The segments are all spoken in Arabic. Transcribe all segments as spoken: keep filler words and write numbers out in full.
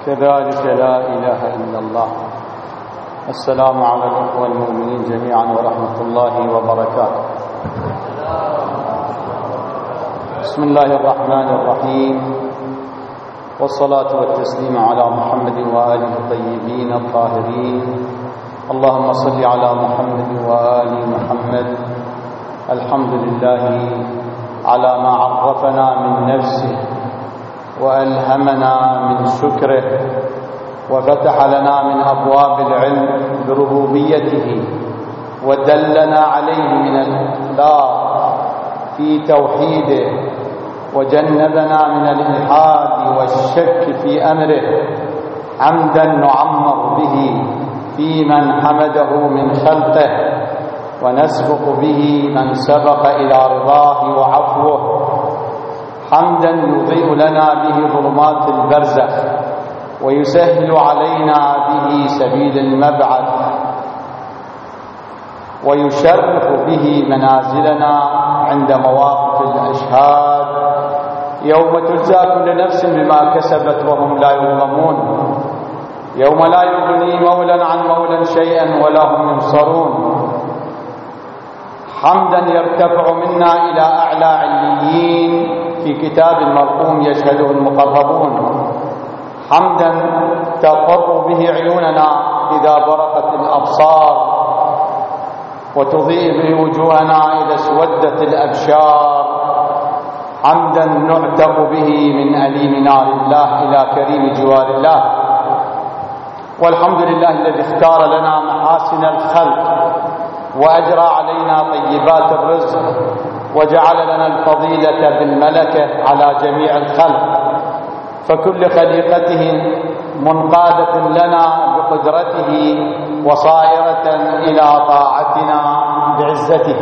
كذلك لا إله إلا الله. السلام على الإخوة المؤمنين جميعا ورحمة الله وبركاته. بسم الله الرحمن الرحيم، والصلاة والتسليم على محمد وآله الطيبين الطاهرين. اللهم صل على محمد وآل محمد. الحمد لله على ما عرفنا من نفسه وألهمنا من شكره، وفتح لنا من أبواب العلم بربوبيته، ودلنا عليه من الإخلاص في توحيده، وجنبنا من الإلحاد والشك في أمره. حمدا نعمر به في من حمده من خلقه، ونسبق به من سبق إلى رضاه وعفوه. حمدا يضيء لنا به ظلمات البرزخ، ويسهل علينا به سبيل المبعث، ويشرف به منازلنا عند مواقف الأشهاد، يوم تجزى كل نفس بما كسبت وهم لا يظلمون، يوم لا يغني مولى عن مولى شيئا ولا هم ينصرون. حمدا يرتفع منا إلى أعلى عليين في كتاب مرقوم يشهده المقربون. حمدا تقر به عيوننا إذا برقت الأبصار، وتضيء به وجوهنا إذا اسودت الأبشار. حمدا نعتق به من أليم نار الله إلى كريم جوار الله. والحمد لله الذي اختار لنا محاسن الخلق، وأجرى علينا طيبات الرزق، وجعل لنا الفضيلة بالملكة على جميع الخلق، فكل خليقته منقادة لنا بقدرته، وصائرة إلى طاعتنا بعزته.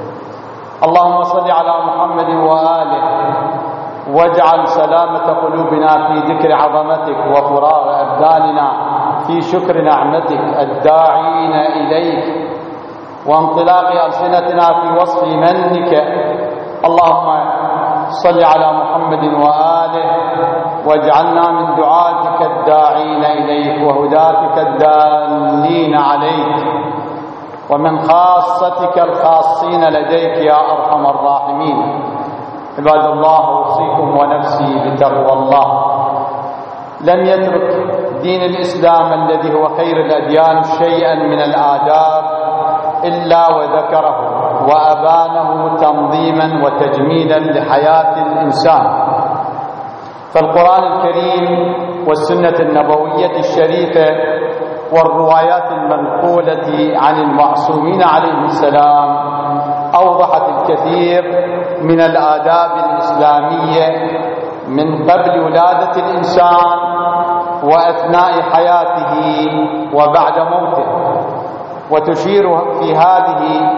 اللهم صل على محمد وآله، واجعل سلامة قلوبنا في ذكر عظمتك، وفراغ أبداننا في شكر نعمتك الداعين إليك، وانطلاق ألسنتنا في وصف منك. اللهم صل على محمد وآله، واجعلنا من دعاتك الداعين إليك، وهداتك الدالين عليك، ومن خاصتك الخاصين لديك يا أرحم الراحمين. عباد الله، أوصيكم ونفسي بتقوى الله. لم يترك دين الإسلام الذي هو خير الأديان شيئا من الآداب إلا وذكره وأبانه تنظيما وتجميلا لحياة الإنسان. فالقرآن الكريم والسنة النبوية الشريفة والروايات المنقولة عن المعصومين عليهم السلام أوضحت الكثير من الآداب الإسلامية من قبل ولادة الإنسان، وأثناء حياته، وبعد موته. وتشير في هذه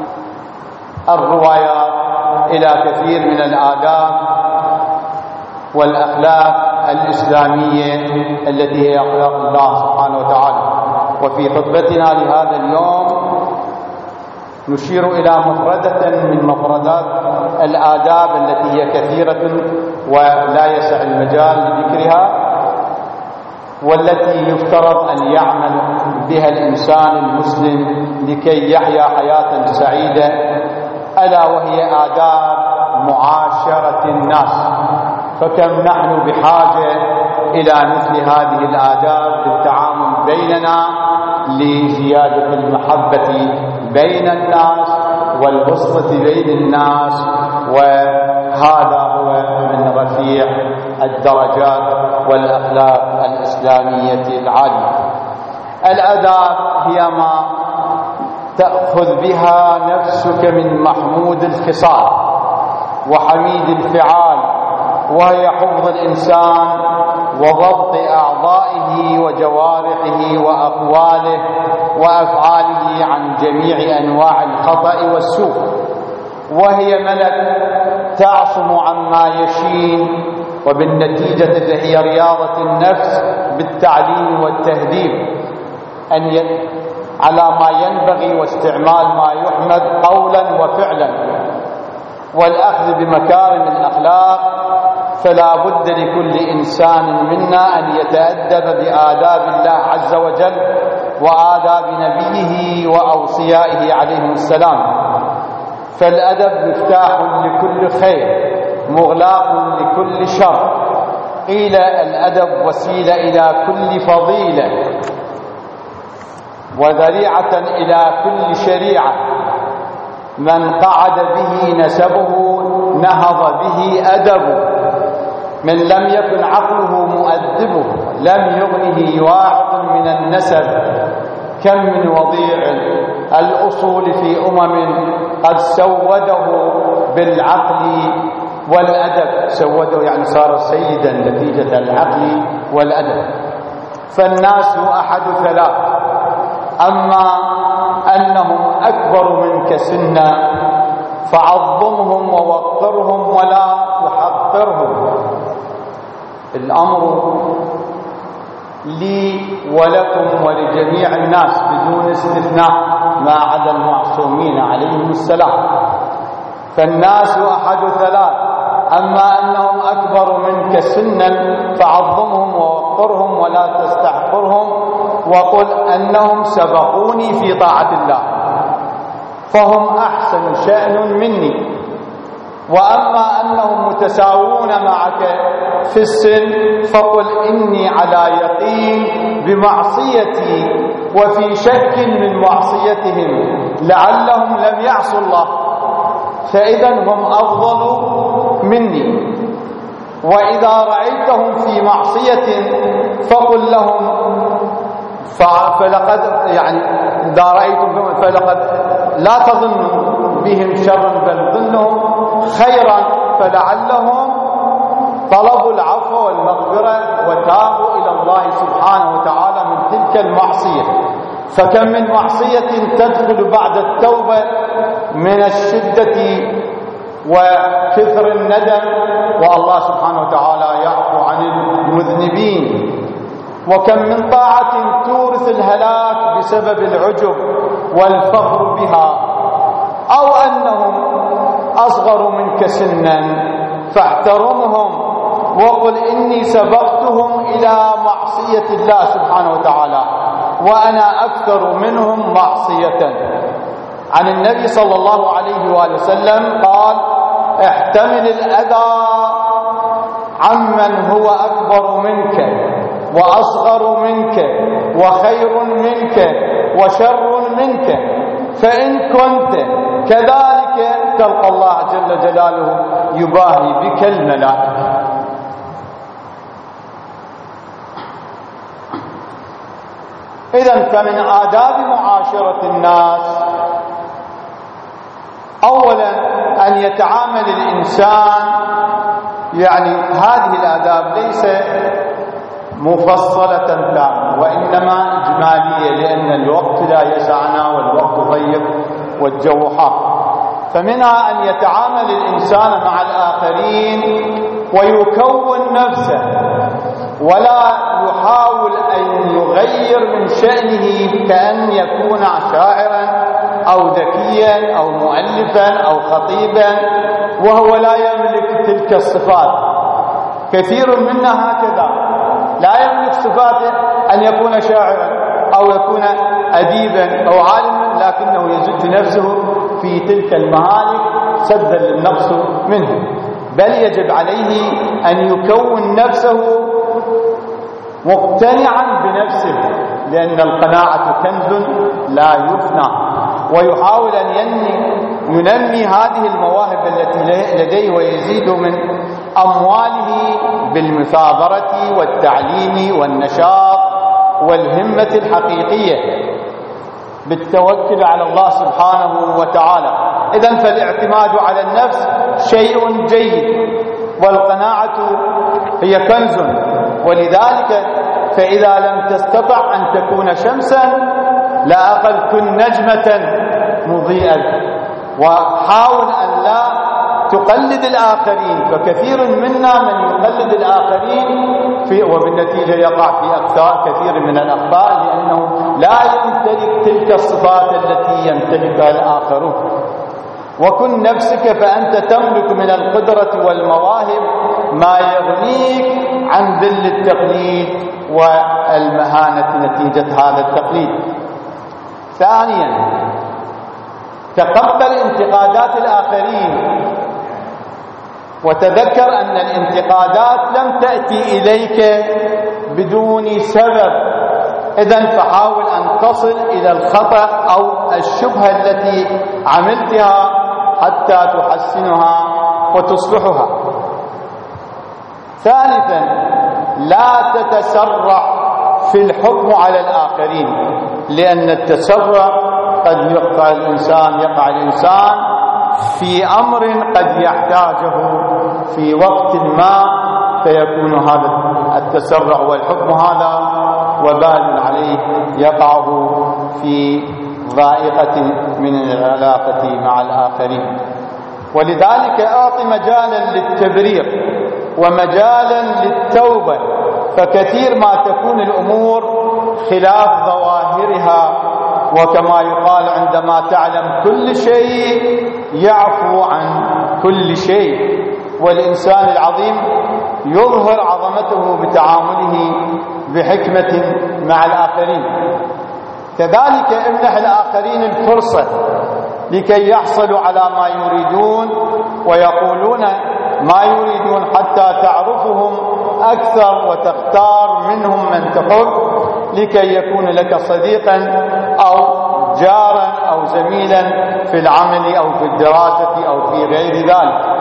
الروايات إلى كثير من الآداب والأخلاق الإسلامية التي هي أخلاق الله سبحانه وتعالى. وفي خطبتنا لهذا اليوم نشير إلى مفردة من مفردات الآداب التي هي كثيرة ولا يسع المجال لذكرها، والتي يفترض أن يعمل بها الإنسان المسلم لكي يحيا حياة سعيدة، ألا وهي آداب معاشرة الناس. فكم نحن بحاجة إلى مثل هذه الآداب للتعامل بيننا، لزيادة المحبة بين الناس والوسطة بين الناس، وهذا هو من رفيع الدرجات والأخلاق الإسلامية العالية. الآداب هي ما تأخذ بها نفسك من محمود الخصال وحميد الفعال، وهي حفظ الإنسان وضبط أعضائه وجوارحه وأقواله وأفعاله عن جميع أنواع الخطأ والسوء، وهي ملك تعصم عما يشين، وبالنتيجة هي رياضة النفس بالتعليم والتهذيب، أن ي... على ما ينبغي، واستعمال ما يحمد قولا وفعلا، والأخذ بمكارم الأخلاق فلا بد لكل إنسان منا أن يتأدب بآداب الله عز وجل وآداب نبيه وأوصيائه عليهم السلام. فالأدب مفتاح لكل خير مغلاق لكل شر. قيل الأدب وسيلة إلى كل فضيلة وذريعة إلى كل شريعة. من قعد به نسبه نهض به أدبه. من لم يكن عقله مؤدبه لم يغنه واحد من النسب. كم من وضيع الأصول في أمم قد سوده بالعقل والأدب. سوده يعني صار سيدا نتيجة العقل والأدب. فالناس أحد ثلاث: أما أنهم أكبر منك سنا فعظمهم ووقرهم ولا تحقرهم. الأمر لي ولكم ولجميع الناس بدون استثناء ما عدا المعصومين عليهم السلام. فالناس أحد ثلاث: أما أنهم أكبر منك سنا فعظمهم ووقرهم ولا تستحقرهم وقل أنهم سبقوني في طاعة الله فهم أحسن شأن مني. وأما أنهم متساوون معك في السن فقل إني على يقين بمعصيتي وفي شك من معصيتهم لعلهم لم يعصوا الله فإذا هم أفضل مني. وإذا رأيتهم في معصية فقل لهم فلقد يعني إذا رأيتم فلقد لا تظنوا بهم شرا بل ظنهم خيرا فلعلهم طلبوا العفو والمغفرة وتابوا إلى الله سبحانه وتعالى من تلك المعصية. فكم من معصية تدخل بعد التوبة من الشدة وكثر الندم والله سبحانه وتعالى يعفو عن المذنبين. وكم من طاعة تورث الهلاك بسبب العجب والفخر بها. أو أنهم أصغر منك سنا فاحترمهم وقل إني سبقتهم إلى معصية الله سبحانه وتعالى وأنا أكثر منهم معصية. عن النبي صلى الله عليه وآله وسلم قال: احتمل الأذى عمن هو أكبر منك وأصغر منك وخير منك وشر منك فإن كنت كذلك تلقى الله جل جلاله يباهي بك الملائكة. إذن فمن آداب معاشرة الناس أولا أن يتعامل الإنسان، يعني هذه الآداب ليس مفصلة تامة وإنما إجمالية لأن الوقت لا يسعنا والوقت ضيق والجو حار. فمنها أن يتعامل الإنسان مع الآخرين ويكون نفسه ولا يحاول أن يغير من شأنه كأن يكون شاعرا أو ذكيا أو مؤلفا أو خطيبا وهو لا يملك تلك الصفات. كثير منا هكذا لا يملك صفاته أن يكون شاعرا أو يكون أديبا أو عالما لكنه يجد نفسه في تلك المهالك سدا للنقص منه. بل يجب عليه أن يكون نفسه مقتنعا بنفسه لأن القناعة كنز لا يفنى. ويحاول أن ينمي هذه المواهب التي لديه ويزيد من أمواله بالمثابرة والتعليم والنشاط والهمة الحقيقية بالتوكل على الله سبحانه وتعالى. إذن فالاعتماد على النفس شيء جيد والقناعة هي كنز. ولذلك فإذا لم تستطع أن تكون شمسا لا أقل كن نجمة مضيئة وحاول أن لا تقلد الآخرين. فكثير منا من يقلد الآخرين في وبالنتيجة يقع في أخطاء كثير من الأخطاء لأنه لا يمتلك تلك الصفات التي يمتلكها الآخرون. وكن نفسك فأنت تملك من القدرة والمواهب ما يغنيك عن ذل التقليد والمهانة نتيجة هذا التقليد. ثانيا، تقبل انتقادات الآخرين، وتذكر أن الانتقادات لم تأتي إليك بدون سبب، إذن فحاول أن تصل إلى الخطأ أو الشبهة التي عملتها حتى تحسنها وتصلحها. ثالثا، لا تتسرع في الحكم على الآخرين، لأن التسرع قد يقع الإنسان يقع الإنسان في أمر قد يحتاجه في وقت ما، فيكون هذا التسرع والحكم هذا وبال عليه يقعه في ضائقة من العلاقة مع الآخرين. ولذلك أعطي مجالا للتبرير ومجالا للتوبة، فكثير ما تكون الأمور خلاف ظواهرها، وكما يقال عندما تعلم كل شيء يعفو عن كل شيء، والإنسان العظيم يظهر عظمته بتعامله بحكمة مع الآخرين. كذلك امنح الآخرين الفرصة لكي يحصلوا على ما يريدون ويقولون ما يريدون حتى تعرفهم أكثر وتختار منهم من تحب، لكي يكون لك صديقا أو جارا أو زميلا في العمل أو في الدراسة أو في غير ذلك.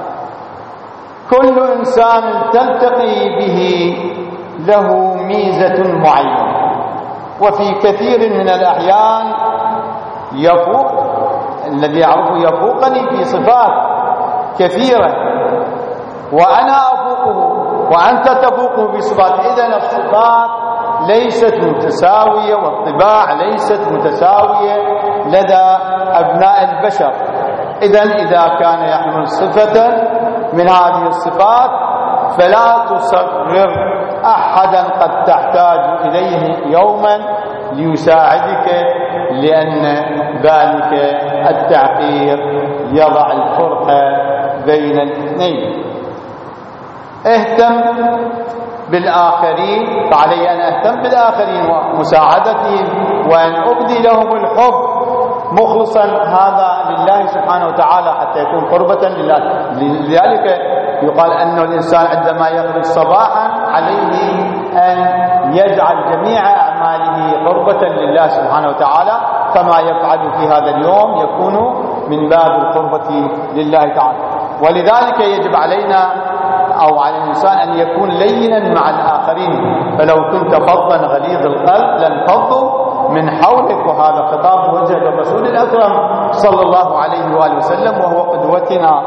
كل إنسان تلتقي به له ميزة معينة، وفي كثير من الأحيان يفوق الذي يعرفه يفوقني في صفات كثيرة، وأنا أفوقه وأنت تفوقه بصفات. إذن الصفات ليست متساوية والطباع ليست متساوية لدى أبناء البشر. إذن إذا كان يحمل صفة من هذه الصفات فلا تصغر أحدا قد تحتاج إليه يوما ليساعدك، لأن ذلك التعقير يضع الفرقة بين الاثنين. اهتم بالآخرين، فعلي أن أهتم بالآخرين ومساعدتهم وأن أبدي لهم الحب مخلصا هذا لله سبحانه وتعالى حتى يكون قربة لله. لذلك يقال أن الإنسان عندما يخرج صباحا عليه أن يجعل جميع أعماله قربة لله سبحانه وتعالى، كما يفعل في هذا اليوم يكون من باب القربة لله تعالى. ولذلك يجب علينا أو على الإنسان أن يكون لينا مع الآخرين، فلو كنت فظا غليظ القلب لانفضوا من حولك. وهذا خطاب موجه للرسول الأكرم صلى الله عليه وآله وسلم، وهو قدوتنا.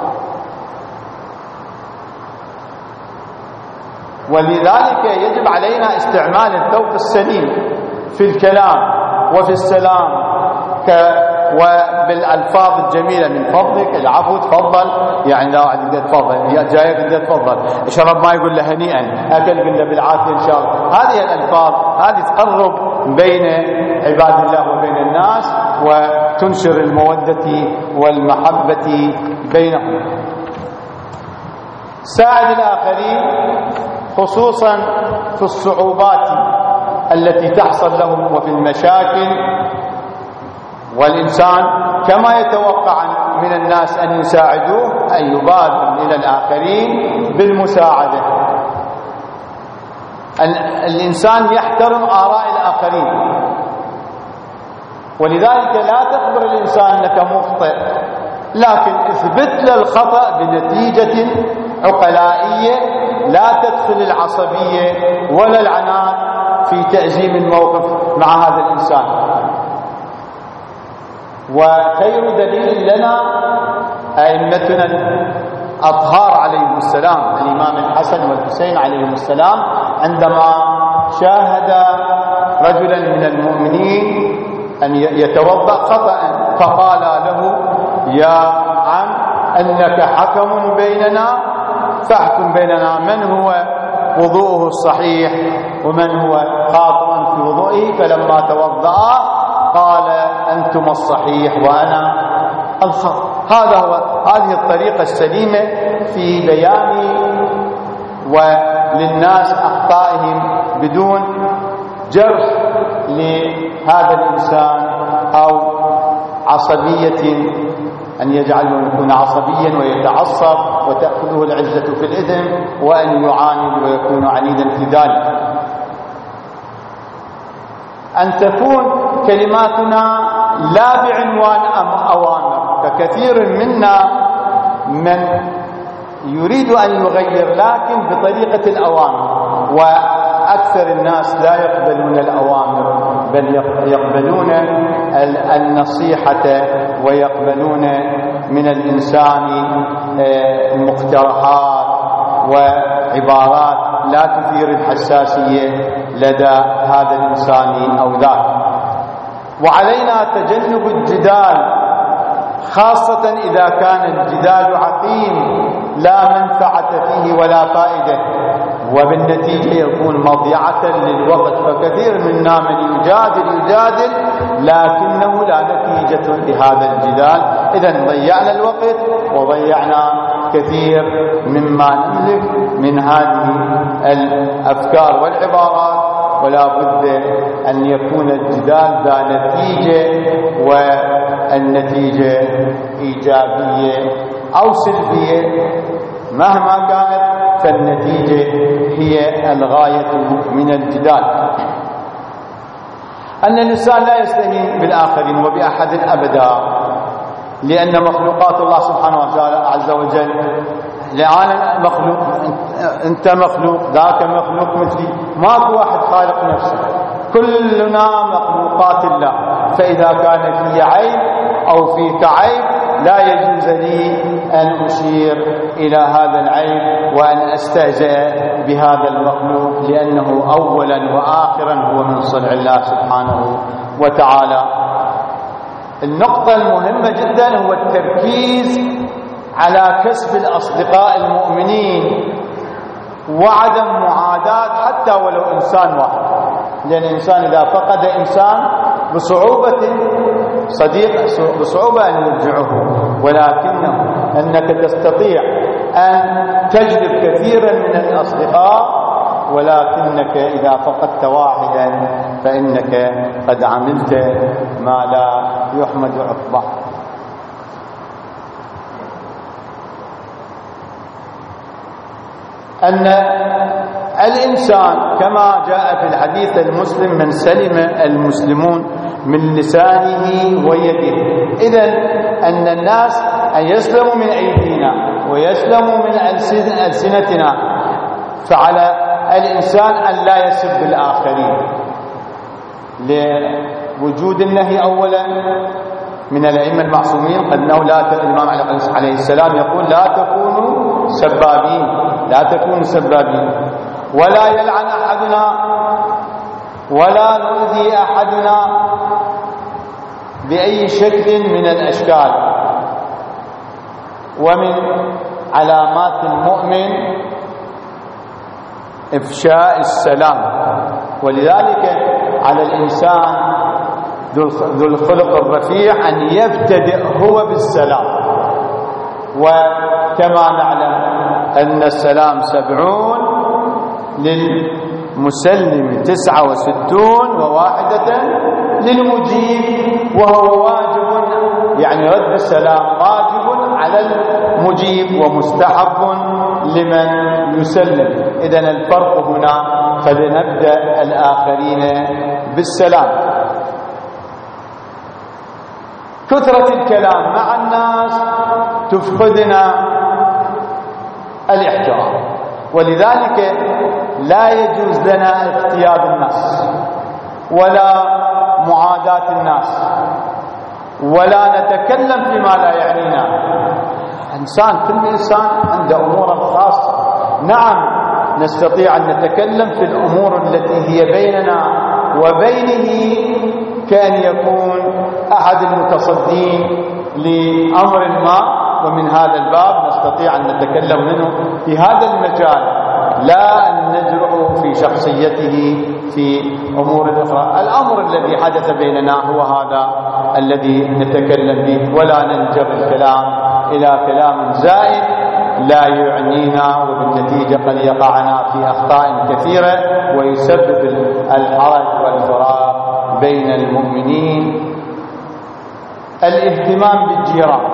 ولذلك يجب علينا استعمال الذوق السليم في الكلام وفي السلام وبالألفاظ الجميلة، من فضلك، العفو، تفضل، يعني لا واحد يقول تفضل، جاي يقول تفضل، اشرب ما يقول له هنيئا، اكل يقول له بالعافية ان شاء الله. هذه الألفاظ هذه تقرب بين عباد الله وبين الناس وتنشر المودة والمحبة بينهم. ساعد الآخرين خصوصا في الصعوبات التي تحصل لهم وفي المشاكل، والإنسان كما يتوقع من الناس أن يساعدوه أن يبادر إلى الآخرين بالمساعدة. الإنسان يحترم آراء الآخرين، ولذلك لا تخبر الإنسان أنك مخطئ، لكن اثبت له الخطأ بنتيجة عقلائية لا تدخل العصبية ولا العناد في تأزيم الموقف مع هذا الإنسان. وخير دليل لنا أئمتنا الأطهار عليهم السلام، الإمام الحسن والحسين عليهم السلام، عندما شاهد رجلا من المؤمنين أن يتوضأ خطأ فقال له: يا عم أنك حكم بيننا فاحكم بيننا من هو وضوءه الصحيح ومن هو خاطئ في وضوئه. فلما توضأ قال: أنتم الصحيح وأنا الخاطئ. هذا هو هذه الطريقة السليمة في بيان وللناس أخطائهم بدون جرح لهذا الإنسان أو عصبية، أن يجعله يكون عصبيا ويتعصب وتأخذه العزة في الإثم، وأن يعاند ويكون عنيدا في ذلك. أن تكون كلماتنا لا بعنوان أوامر، فكثير منا من يريد أن يغير لكن بطريقة الأوامر، وأكثر الناس لا يقبلون الأوامر بل يقبلون النصيحة ويقبلون من الإنسان مقترحات وعبارات لا تثير الحساسية لدى هذا الإنسان أو ذاك. وعلينا تجنب الجدال، خاصة إذا كان الجدال عقيم لا منفعة فيه ولا فائدة، وبالنتيجة يكون مضيعة للوقت. فكثير منا من يجادل يجادل لكنه لا نتيجة لهذا الجدال. إذن ضيعنا الوقت وضيعنا كثير مما نملك من هذه الأفكار والعبارات. ولا بد أن يكون الجدال ذا نتيجة، والنتيجة إيجابية أو سلبية مهما كانت، فالنتيجة هي الغاية من الجدال. أن الإنسان لا يستهين بالآخرين وبأحد أبدا، لأن مخلوقات الله سبحانه وتعالى عز وجل، لأن مخلوق، أنت مخلوق، ذاك مخلوق مثلي، ماكو واحد خالق نفسه، كلنا مخلوقات الله. فإذا كان في عيب أو فيك عيب لا يجوز لي أن أشير إلى هذا العيب وأن أستهزئ بهذا المخلوق، لأنه أولا وآخرا هو من صنع الله سبحانه وتعالى. النقطة المهمة جدا هو التركيز على كسب الأصدقاء المؤمنين وعدم معاداة حتى ولو إنسان واحد، لأن الإنسان إذا فقد إنسان بصعوبة صديق بصعوبة أن يرجعه، ولكنه أنك تستطيع أن تجلب كثيرا من الأصدقاء، ولكنك إذا فقدت واحدا فإنك قد عملت ما لا يحمد عقباه. أن الإنسان كما جاء في الحديث المسلم من سلم المسلمون من لسانه ويده. إذن أن الناس أن يسلموا من أيدينا ويسلموا من ألسنتنا، فعلى الإنسان أن لا يسب الآخرين، لوجود النهي أولا من الأئمة المعصومين. قد أنه لا الإمام عليه السلام يقول لا تكونوا سبابين، لا تكونوا سبابين، ولا يلعن أحدنا ولا نؤذي أحدنا بأي شكل من الأشكال. ومن علامات المؤمن إفشاء السلام، ولذلك على الإنسان ذو الخلق الرفيع أن يبتدئ هو بالسلام. وكما نعلم أن السلام سبعون، للمسلم تسعة وستون، وواحدة للمجيب، وهو واجب، يعني رد السلام واجب على المجيب ومستحب لمن يسلم. إذن الفرق هنا، فلنبدأ الآخرين بالسلام. كثرة الكلام مع الناس تفقدنا الاحترام، ولذلك لا يجوز لنا اغتياب الناس ولا معاداة الناس ولا نتكلم فيما لا يعنينا. إنسان، كل إنسان عنده أمور خاصة. نعم نستطيع أن نتكلم في الأمور التي هي بيننا وبينه، كأن يكون أحد المتصدين لأمر ما، ومن هذا الباب نستطيع أن نتكلم منه في هذا المجال، لا أن نجرؤ في شخصيته في أمور أخرى. الأمر الذي حدث بيننا هو هذا الذي نتكلم به، ولا ننجر الكلام إلى كلام زائد لا يعنينا، وبالنتيجة قد يقعنا في أخطاء كثيرة ويسبب الحرج والفراق بين المؤمنين. الاهتمام بالجيران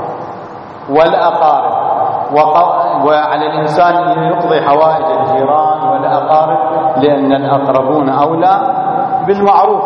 والأقارب، وعلى الإنسان أن يقضي حوائج الجيران والأقارب، لأن الأقربون أولى بالمعروف،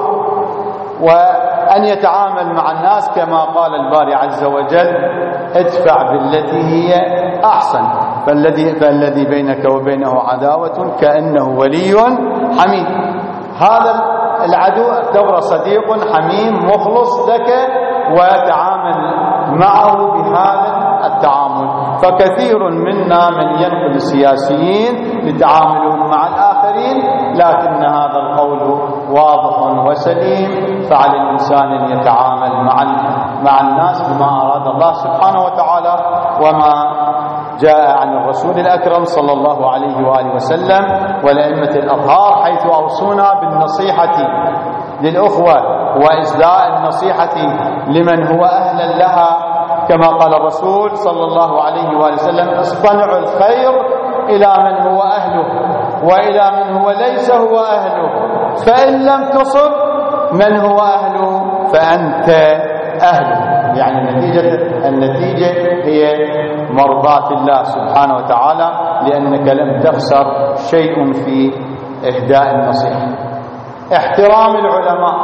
وأن يتعامل مع الناس كما قال الباري عز وجل: ادفع بالتي هي أحسن فالذي, فالذي بينك وبينه عداوة كأنه ولي حميم. هذا العدو اعتبره صديق حميم مخلص لك، وتعامل معه بهذا التعامل. فكثير منا من ينقل السياسيين لتعاملهم مع الآخرين، لكن هذا القول واضح وسليم، فعلى الإنسان أن يتعامل مع مع الناس بما أراد الله سبحانه وتعالى وما جاء عن الرسول الأكرم صلى الله عليه وآله وسلم والأئمة الأطهار، حيث أوصونا بالنصيحة للأخوة وإسداء النصيحة لمن هو أهلا لها، كما قال الرسول صلى الله عليه وآله وسلم: اصطنعوا الخير إلى من هو أهله وإلى من هو ليس هو أهله، فإن لم تصب من هو أهله فأنت أهله. يعني النتيجة, النتيجة هي مرضاة الله سبحانه وتعالى، لأنك لم تخسر شيء في إهداء النصيحة. احترام العلماء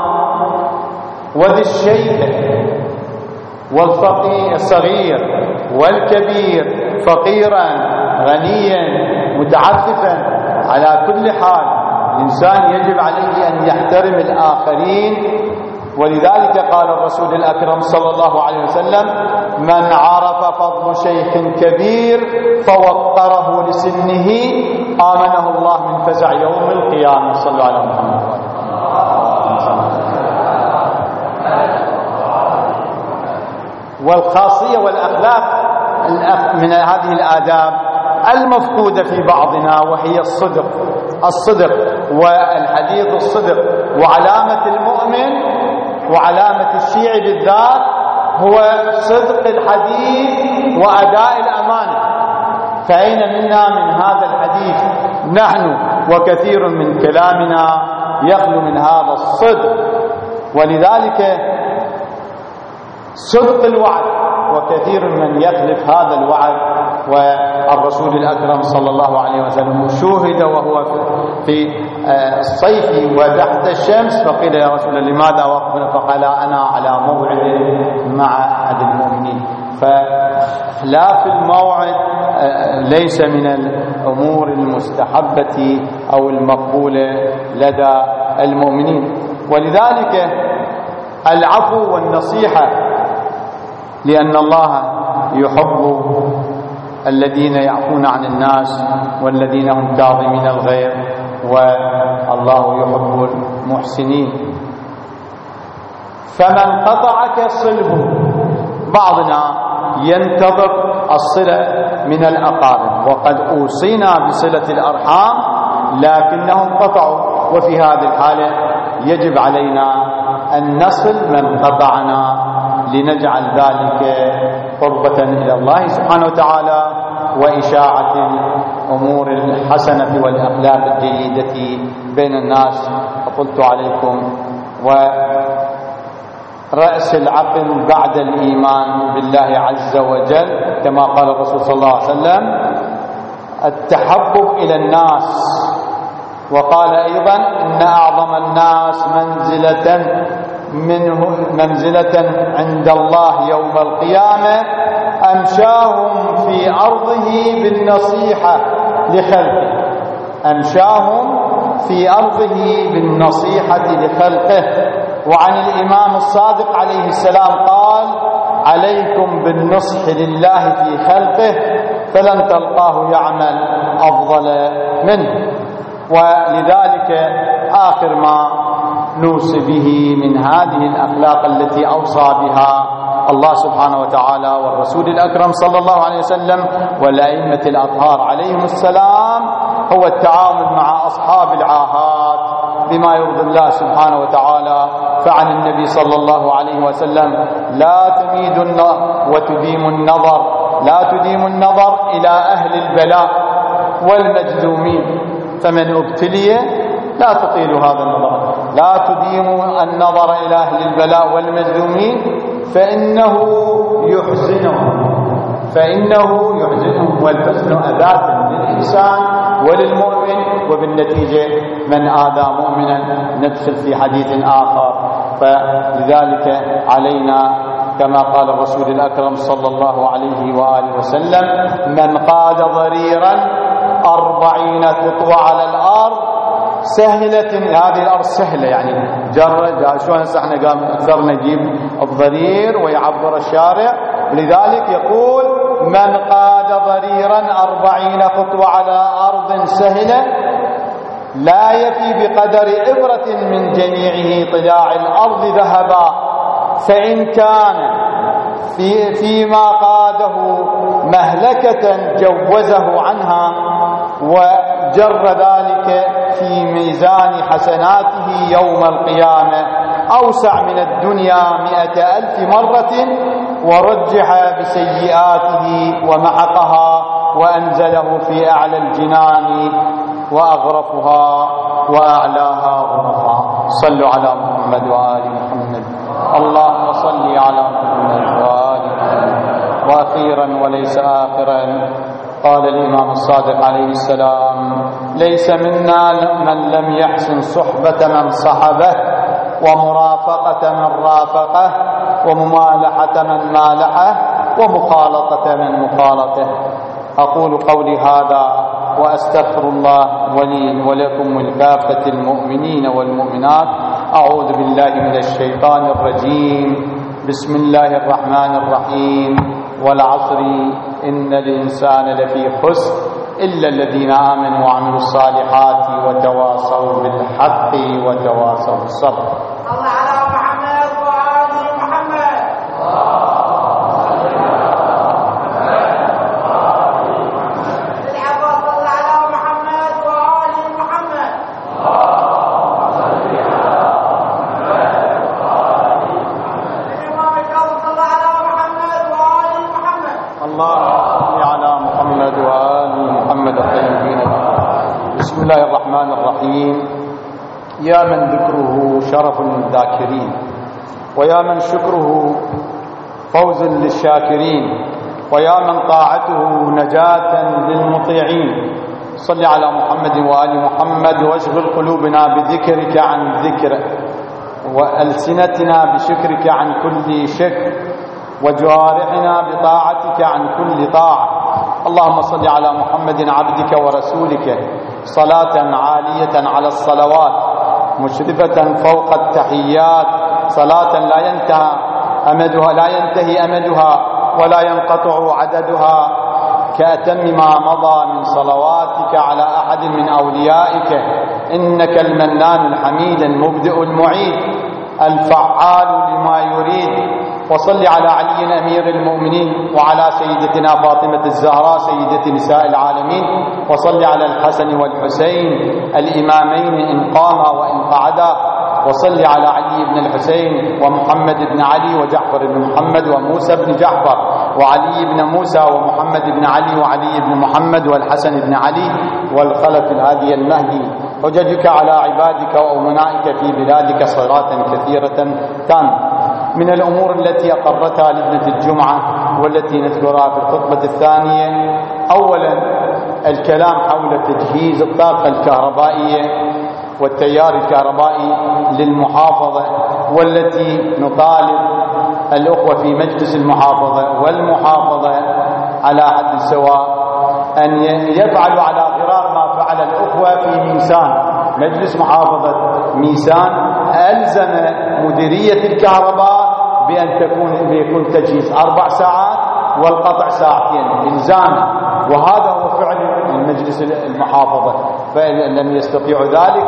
وذي الشيبة والفقير الصغير والكبير، فقيرا غنيا متعففا، على كل حال الإنسان يجب عليه أن يحترم الآخرين. ولذلك قال الرسول الأكرم صلى الله عليه وسلم: من عرف فضل شيخ كبير فوقره لسنه آمنه الله من فزع يوم القيامة. صلوا على محمد. والخاصية والأخلاق من هذه الآداب المفقودة في بعضنا، وهي الصدق الصدق والحديث الصدق. وعلامة المؤمن وعلامة الشيعي بالذات هو صدق الحديث وأداء الأمانة. فأين منا من هذا الحديث؟ نحن وكثير من كلامنا يخلو من هذا الصدق. ولذلك صدق الوعد، وكثير من يخلف هذا الوعد. والرسول الأكرم صلى الله عليه وسلم شوهد وهو في الصيف وتحت الشمس، فقيل: يا رسول الله لماذا وقفنا؟ فقال: أنا على موعد مع أحد المؤمنين. فخلاف الموعد ليس من الأمور المستحبة أو المقبولة لدى المؤمنين. ولذلك العفو والنصيحة، لأن الله يحب الذين يعفون عن الناس والذين هم كاظمين الغيظ، والله يحب المحسنين. فمن قطعك صله، بعضنا ينتظر الصلة من الأقارب، وقد أوصينا بصلة الأرحام لكنهم قطعوا، وفي هذه الحالة يجب علينا أن نصل من قطعنا لنجعل ذلك قربة إلى الله سبحانه وتعالى وإشاعة الأمور الحسنة والأخلاق الجيدة بين الناس. فقلت عليكم ورأس العقل بعد الإيمان بالله عز وجل، كما قال الرسول صلى الله عليه وسلم: التحبب إلى الناس. وقال أيضا: إن أعظم الناس منزلة منه منزلة عند الله يوم القيامة أمشاهم في أرضه بالنصيحة لخلقه. أمشاهم في أرضه بالنصيحة لخلقه. وعن الإمام الصادق عليه السلام قال: عليكم بالنصح لله في خلقه فلن تلقاه يعمل أفضل منه. ولذلك آخر ما نوصي به من هذه الأخلاق التي أوصى بها الله سبحانه وتعالى والرسول الأكرم صلى الله عليه وسلم والأئمة الأطهار عليهم السلام هو التعامل مع أصحاب العاهات بما يرضي الله سبحانه وتعالى. فعن النبي صلى الله عليه وسلم: لا تميدن وتديم النظر لا تديم النظر إلى أهل البلاء والمجذومين، فمن ابتلي لا تطيل هذا النظر. لا تديم النظر إلى أهل البلاء والمجذومين فإنه يحزنهم فإنه يحزنهم والحزن أذى للإنسان وللمؤمن، وبالنتيجة من آذى مؤمنا ندخل في حديث آخر. فلذلك علينا كما قال الرسول الأكرم صلى الله عليه وآله وسلم: من قاد ضريرا أربعين خطوة على الأرض سهلة، هذه الأرض سهلة يعني جرد، شو هسه احنا قام أكثر نجيب الضرير ويعبر الشارع، ولذلك يقول: من قاد ضريرا أربعين خطوة على أرض سهلة لا يفي بقدر إبرة من جميعه طلاع الأرض ذهبا، فإن كان في فيما قاده مهلكة جوزه عنها وجر ذلك في ميزان حسناته يوم القيامة أوسع من الدنيا مئة ألف مرة، ورجح بسيئاته ومحقها وأنزله في أعلى الجنان وأغرفها وأعلاها غرفا. صلوا على محمد وآل محمد. اللهم صل على محمد وآل محمد. وأخيرا وليس آخرا، قال الإمام الصادق عليه السلام: ليس منا من لم يحسن صحبة من صحبه، ومرافقة من رافقه، وممالحة من مالحه، ومخالطة من مخالطه. أقول قولي هذا وأستغفر الله ولي ولكم ولكافة المؤمنين والمؤمنات. أعوذ بالله من الشيطان الرجيم. بسم الله الرحمن الرحيم. والعصر إن الإنسان لفي خسر إلا الذين آمنوا وعملوا الصالحات وتواصوا بالحق وتواصوا بالصبر. الله على محمد وآل محمد. العباس صلى على محمد وآل محمد. الإمام الكاظم صلى على محمد وآل محمد. اللهم صل على محمد وآل محمد الطيبين. بسم الله الرحمن الرحيم. يا من ذكره شرف للذاكرين، ويا من شكره فوز للشاكرين، ويا من طاعته نجاة للمطيعين. صل على محمد وآل محمد، واشغل قلوبنا بذكرك عن ذكرك، وألسنتنا بشكرك عن كل شكر، وجوارحنا بطاعتك عن كل طاعة. اللهم صل على محمد عبدك ورسولك صلاة عالية على الصلوات مشرفة فوق التحيات، صلاة لا ينتهى أمدها لا ينتهي أمدها ولا ينقطع عددها، كأتم ما مضى من صلواتك على أحد من أوليائك، إنك المنان الحميد المبدئ المعيد الفعال لما يريد. وصل على علي أمير المؤمنين، وعلى سيدتنا فاطمة الزهراء سيدة نساء العالمين، وصل على الحسن والحسين الإمامين إن قاما وإن قعدا، وصل على علي بن الحسين ومحمد بن علي وجعفر بن محمد وموسى بن جعفر وعلي بن موسى ومحمد بن علي وعلي بن محمد والحسن بن علي والخلف الهادي المهدي. حججك على عبادك وأمنائك في بلادك صلاة كثيرة تامة. من الأمور التي أقرتها لجنة الجمعة والتي نذكرها في الخطبة الثانية: أولا الكلام حول تجهيز الطاقة الكهربائية والتيار الكهربائي للمحافظة، والتي نطالب الأخوة في مجلس المحافظة والمحافظة على حد سواء أن يفعلوا على غرار ما فعل الأخوة في ميسان. مجلس محافظة ميسان ألزم مديرية الكهرباء بأن تكون بيكون تجهيز أربع ساعات والقطع ساعتين إلزاما، وهذا هو فعل المجلس المحافظة. فإن لم يستطيعوا ذلك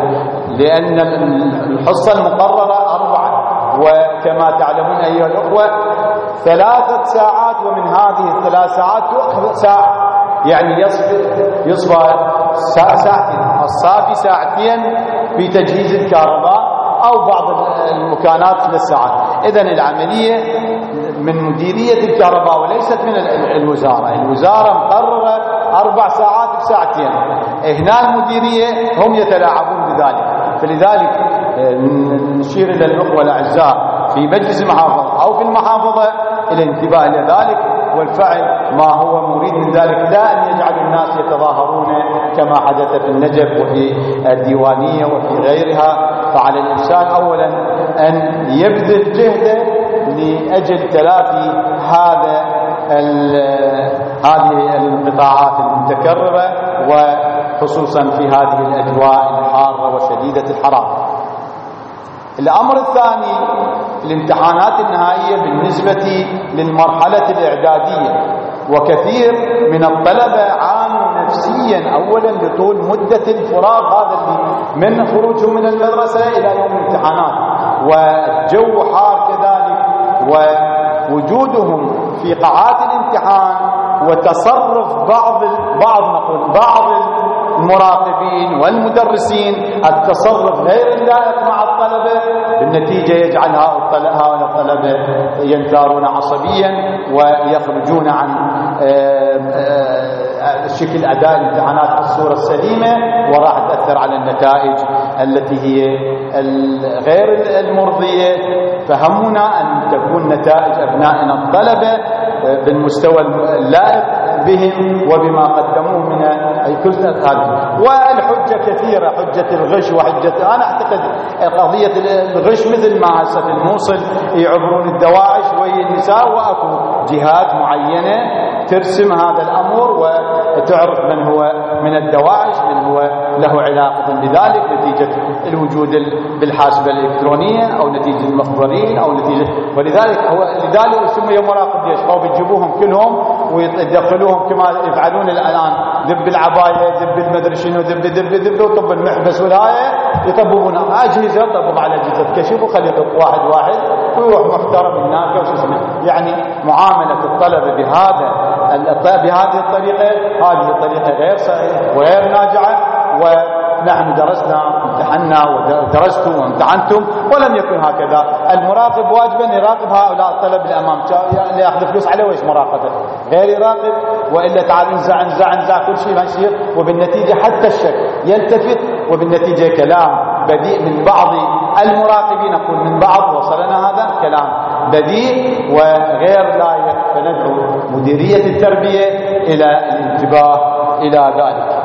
لأن الحصة المقررة أربعة، وكما تعلمون أيها الأخوة ثلاثة ساعات، ومن هذه الثلاث ساعات تؤخذ ساعة، يعني يصفى ساعتين، الصافي ساعتين في تجهيز الكهرباء، أو بعض المكانات للساعات. إذن العملية من مديرية الكهرباء وليست من الوزارة. الوزارة مقررة أربع ساعات بساعتين، هنا المديرية هم يتلاعبون بذلك. فلذلك نشير إلى الأخوة الأعزاء في مجلس المحافظة أو في المحافظة الانتباه إلى ذلك والفعل ما هو مريد من ذلك، لا أن يجعل الناس يتظاهرون كما حدث في النجف وفي الديوانية وفي غيرها. فعلى الإنسان أولا أن يبذل جهده لأجل تلافي هذا هذه الانقطاعات المتكررة، وخصوصا في هذه الأجواء الحارة وشديدة الحرارة. الأمر الثاني الامتحانات النهائية بالنسبة للمرحلة الإعدادية، وكثير من الطلبة عانوا نفسيا أولا لطول مدة الفراغ هذا اللي من خروجهم من المدرسة إلى يوم الامتحانات، والجو حار كذلك، ووجودهم في قاعات الامتحان وتصرف بعض بعض نقول بعض المراقبين والمدرسين التصرف غير اللائق مع الطلبة، بالنتيجة يجعل هؤلاء الطلبة ينثارون عصبيا ويخرجون عن شكل أداء الامتحانات بالصورة السليمة، وراح تأثر على النتائج التي هي غير المرضية. فهمنا أن تكون نتائج أبنائنا الطلبة بالمستوى اللائق بهم وبما قدموه من كل هذه. والحجة كثيرة، حجة الغش وحجة، أنا أعتقد قضية الغش مثل ما هسه في الموصل يعبرون الدواعش والنساء، وأكو جهات معينة ترسم هذا الأمر وتعرف من هو من الدواعش، من هو له علاقة بذلك نتيجة الوجود بالحاسبة الإلكترونية أو نتيجة المخبرين أو نتيجة، ولذلك هو لذلك سمي مراقب جيش، أو بيجيبوهم كلهم ويدخلوهم كما يفعلون الآن، ذب العباية، ذب المدري شنو، ذب ذب ذب وطب المحبس والهاية، يطببون أجهزة، طبب على أجهزة كشف وخلي يطب واحد واحد ويروح محترم هناك وش اسمه. يعني معاملة الطلبة بهذا بهذه الطريقة، هذه الطريقة غير صحيحة وغير ناجعة. ونحن درسنا امتحنا ودرستم وامتحنتم ولم يكن هكذا. المراقب واجبا يراقب هؤلاء الطلبة الأمام، يأخذ فلوس عليه ويش مراقبة، غير يراقب وإلا تعال انزع انزع انزع كل شيء ما يصير، وبالنتيجة حتى الشك يلتفت، وبالنتيجة كلام بديء من بعض المراقبين، نقول من بعض وصلنا هذا كلام بديء وغير لائق. فندعو مديرية التربية إلى الانتباه إلى ذلك.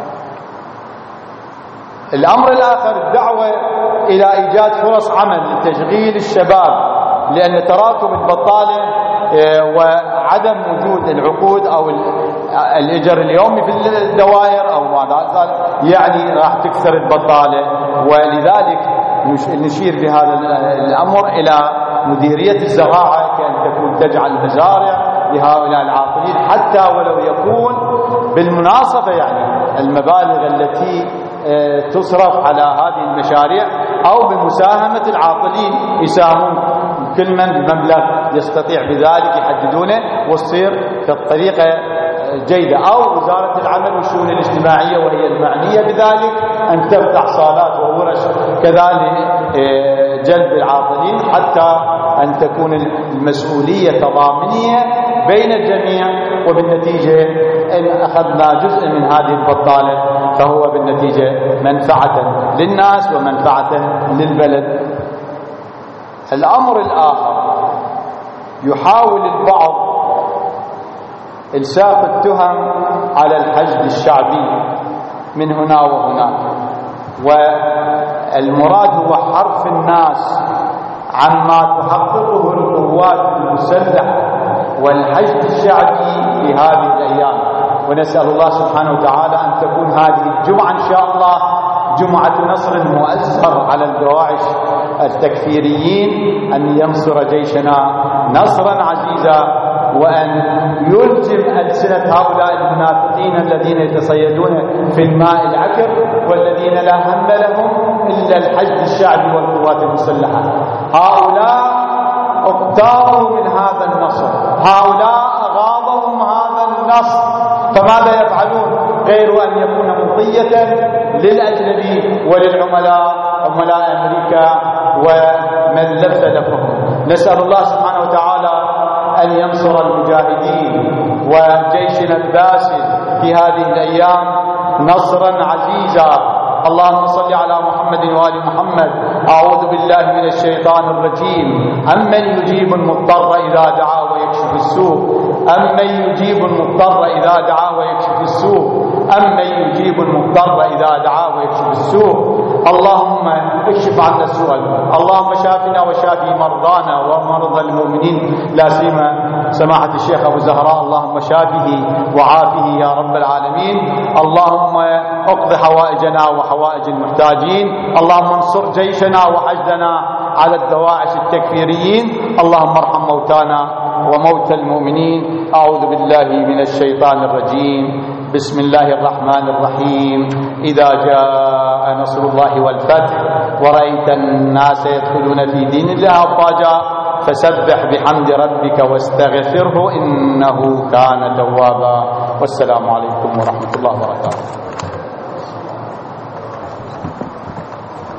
الأمر الآخر الدعوة إلى إيجاد فرص عمل لتشغيل الشباب، لأن تراكم البطالة وعدم وجود العقود أو الإجر اليومي في الدوائر أو ما ذلك يعني راح تكثر البطالة. ولذلك نشير بهذا الأمر إلى مديرية الزراعة كأن تكون تجعل مزارع لهؤلاء العاطلين، حتى ولو يكون بالمناصفة، يعني المبالغ التي تصرف على هذه المشاريع أو بمساهمة العاطلين، يساهمون كل من بمبلغ يستطيع بذلك يحددونه وتصير بطريقة جيدة. أو وزارة العمل والشؤون الاجتماعية وهي المعنية بذلك أن تفتح صالات وورش كذلك جلب العاطلين، حتى أن تكون المسؤولية تضامنية بين الجميع، وبالنتيجة إن أخذنا جزء من هذه البطالة فهو بالنتيجة منفعة للناس ومنفعة للبلد. الأمر الآخر يحاول البعض إلساق التهم على الحشد الشعبي من هنا وهناك، والمراد هو حرف الناس عما تحققه القوات المسلحة والحشد الشعبي في هذه الأيام. ونسأل الله سبحانه وتعالى أن تكون هذه الجمعة إن شاء الله جمعة نصر مؤزر على الدواعش التكفيريين، أن ينصر جيشنا نصرا عزيزا، وأن يلجم ألسنة هؤلاء المنافقين الذين يتصيدون في الماء العكر والذين لا هم لهم إلا الحشد الشعبي والقوات المسلحة. هؤلاء اقتاروا من هذا النصر، هؤلاء غاضهم هذا النصر، فماذا يفعلون غير أن يكون مطية للأجنبي وللعملاء عملاء أمريكا ومن لف لفهم. نسأل الله سبحانه وتعالى أن ينصر المجاهدين وجيشنا الباسل في هذه الأيام نصرا عزيزا. اللهم صل على محمد وآل محمد. أعوذ بالله من الشيطان الرجيم. أمن يجيب المضطر إذا دعاه ويكشف السوء أمن يجيب المضطر إذا دعاه ويكشف السوء أمن يجيب المضطر إذا دعاه ويكشف السوء. اللهم اكشف عنا السوء. اللهم شافنا وشافي مرضانا ومرضى المؤمنين، لا سيما سماحة الشيخ أبو زهراء، اللهم شافه وعافه يا رب العالمين. اللهم اقض حوائجنا وحوائج المحتاجين. اللهم انصر جيشنا وحشدنا على الدواعش التكفيريين. اللهم ارحم موتانا وموتى المؤمنين. أعوذ بالله من الشيطان الرجيم. بسم الله الرحمن الرحيم. إذا جاء نصر الله والفتح ورأيت الناس يدخلون في دين الله أفواجا فسبح بحمد ربك واستغفره إنه كان توابا. والسلام عليكم ورحمة الله وبركاته.